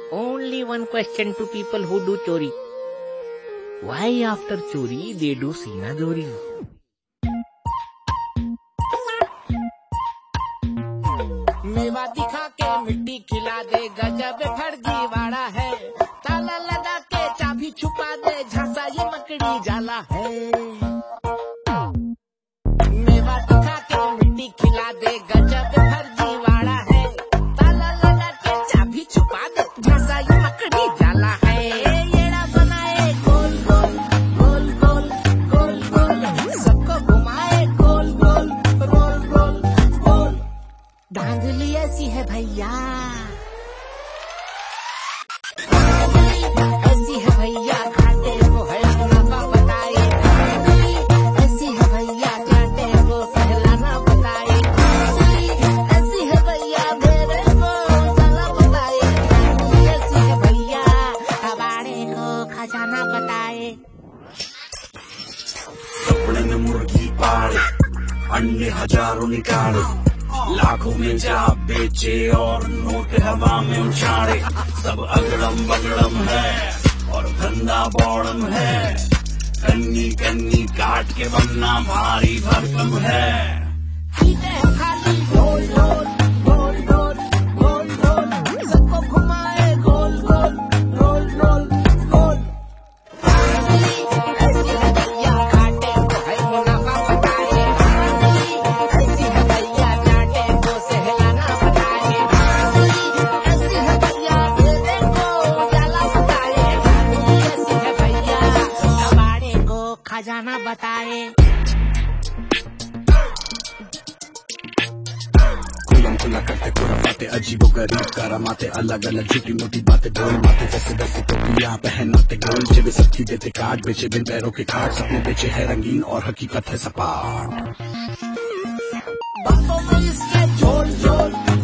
Only one question to people who do chori. Why after chori they do सीना जोरी? मेवा दिखा के मिट्टी खिला दे, गजब फर्जीवाड़ा है। ताला लगा के चाबी छुपा दे, झांसा ये मकड़ी जाला है। मेवा दिखा के मिट्टी खिला दे, गजब फर्जीवाड़ा है। ताला लगा के चाबी छुपा दे, झांसा ये मकड़ी जाला है। येड़ा बनाए गोल गोल गोल गोल गोल गोल, सबको घुमाए गोल गोल गोल गोल गोल। धांधली ऐसी है भैया, ऐसी है भैया, घाटे को है मुनाफा बताए। ऐसी है भैया, घाटे को सहलाना बताए। ऐसी है भैया, मेरे को चला बताए। ऐसी है भैया, कबाड़े को खजाना बताए। कपड़े में मुर्गी पाले, अंडे हजारों निकाले, लाखों में जा बेचे और नोट हवा में उछाड़े। सब अगड़म बगड़म है और धंधा बौड़म है। कन्नी कन्नी काट के बनना भारी भरकम है। खाली गोल गोल गोल गोल गोल गोल, सबको घुमाए गोल गोल गोल गोल गोल। ऐसी है भैया, घाटे को है मुनाफा बताए। ऐसी है भैया, घाटे को सहलाना बताए। ऐसी है भैया, मेरे को जाला बताए। ऐसी है भैया, कबाड़े को खजाना बताए। खुला करते खुराफाते, अजीबो गरीब करामाते, अलग अलग झूठी मोटी बातें बोल माते। जैसे जैसे टोपियां पहनाते, गोल जेबे सबकी देते काट, बेचे बिन पैरों के खाट। सपने बेचे है रंगीन और हकीकत है सपाट। बातों में इसके झोल झोल